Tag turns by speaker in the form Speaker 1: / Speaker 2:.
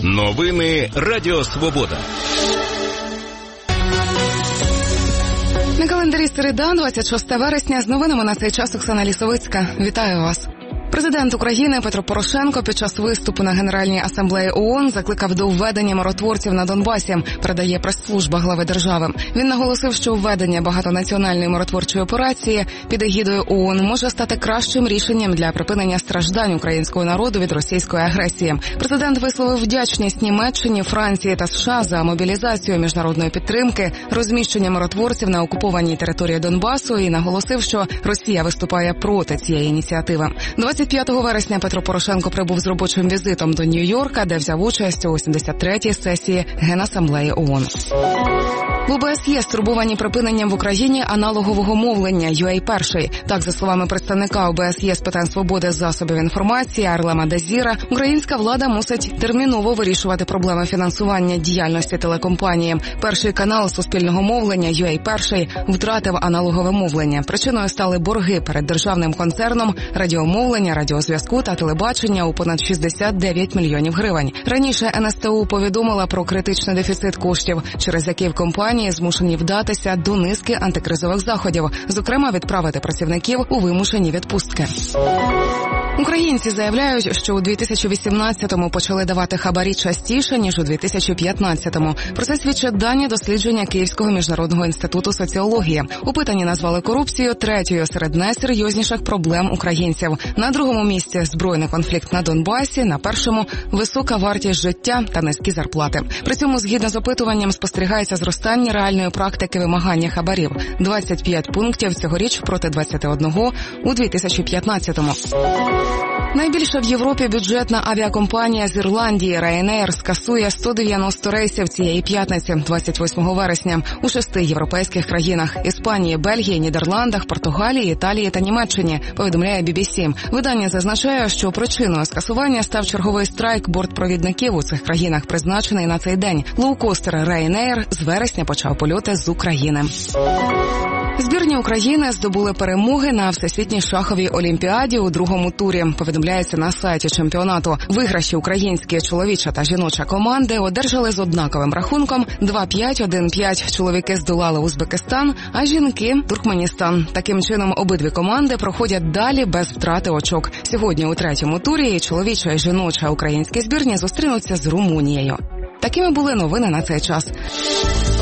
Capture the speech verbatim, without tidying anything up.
Speaker 1: Новини Радіо Свобода.
Speaker 2: На календарі середа, двадцять шостого вересня, з новинами на цей час Оксана Лісовицька. Вітаю вас. Президент України Петро Порошенко під час виступу на Генеральній асамблеї ООН закликав до введення миротворців на Донбасі, передає прес-служба глави держави. Він наголосив, що введення багатонаціональної миротворчої операції під егідою ООН може стати кращим рішенням для припинення страждань українського народу від російської агресії. Президент висловив вдячність Німеччині, Франції та США за мобілізацію міжнародної підтримки, розміщення миротворців на окупованій території Донбасу і наголосив, що Росія виступає проти цієї ініціативи. двадцять п'ятого вересня Петро Порошенко прибув з робочим візитом до Нью-Йорка, де взяв участь у сімдесят третій сесії Генасамблеї ООН. В ОБСЄ стурбовані припиненням в Україні аналогового мовлення ю ей перший. Так, за словами представника ОБСЄ з питань свободи засобів інформації Арлема Дезіра, українська влада мусить терміново вирішувати проблеми фінансування діяльності телекомпанії. Перший канал суспільного мовлення ю ей перший втратив аналогове мовлення. Причиною стали борги перед державним концерном радіомовлення, радіозв'язку та телебачення у понад шістдесят дев'ять мільйонів гривень. Раніше ен ес те у повідомила про критичний дефіцит коштів, через який в компанії змушені вдатися до низки антикризових заходів, зокрема відправити працівників у вимушені відпустки. Українці заявляють, що у дві тисячі вісімнадцятому почали давати хабарі частіше, ніж у дві тисячі п'ятнадцятому. Про це свідчать дані дослідження Київського міжнародного інституту соціології. Опитані назвали корупцію третьою серед найсерйозніших проблем українців. На другому місці – збройний конфлікт на Донбасі, на першому – висока вартість життя та низькі зарплати. При цьому, згідно з опитуванням, спостерігається зростання реальної практики вимагання хабарів – двадцять п'ять пунктів цьогоріч проти двадцяти одного у дві тисячі п'ятнадцятому. Найбільша в Європі бюджетна авіакомпанія з Ірландії Ryanair скасує сто дев'яносто рейсів цієї п'ятниці, двадцять восьмого вересня, у шести європейських країнах – Іспанії, Бельгії, Нідерландах, Португалії, Італії та Німеччині, повідомляє бі бі сі. Видання зазначає, що причиною скасування став черговий страйк бортпровідників у цих країнах, призначений на цей день. Лоукостер Ryanair з вересня почав польоти з України. Збірні України здобули перемоги на Всесвітній шаховій олімпіаді у другому турі, повідомляється на сайті чемпіонату. Виграші українські чоловіча та жіноча команди одержали з однаковим рахунком два п'ять, один п'ять. Чоловіки здолали Узбекистан, а жінки – Туркменістан. Таким чином, обидві команди проходять далі без втрати очок. Сьогодні у третьому турі чоловіча і жіноча українські збірні зустрінуться з Румунією. Такими були новини на цей час.